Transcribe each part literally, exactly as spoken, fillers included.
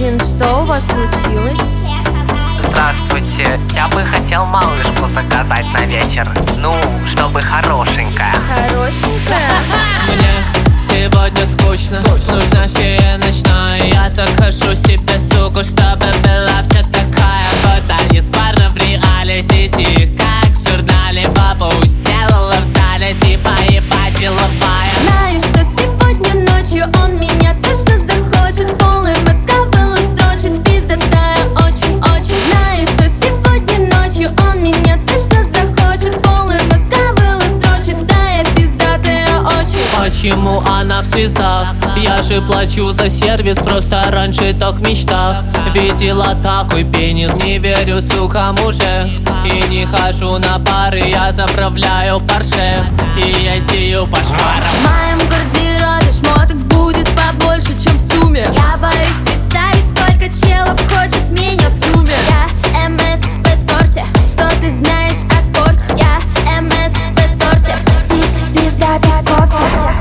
Один, что у вас случилось? Здравствуйте, я бы хотел малышку заказать на вечер. Ну, чтобы хорошенькая. Хорошенькая? Мне сегодня скучно, нужна фея ночная. Я закажу себе суку, чтобы была вся такая. Фото из барна в реале, сиси, как в журнале. Бабу сделала в зале, типа ебать деловая. Знаю, что сегодня ночью он меня точно захочет. Полы Москвы строчит, пиздатая очень-очень. Знаю, что сегодня ночью он меня точно захочет. Полы Москвы строчит, да, я пиздатая очень. Почему она в слезах? Я же плачу за сервис, просто раньше так в мечтах видела такой пенис. Не верю, сука, муже, и не хожу на пары. Я заправляю Порше и ездию по шварам. В моем гардеробе шмоток будет побольше, чем в ЦУМе. Я боюсь представить, сколько челов хочет меня в сумме. Я МС в эскорте, что ты знаешь о спорте? Я МС в эскорте, сись, пиздатая кофе.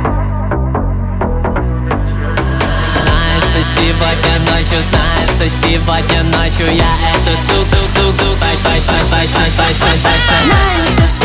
Сегодня ночью, знаешь, что сегодня ночью я эту суку, суку, баш, баш, баш, баш, баш, баш, баш, баш. Знаю, что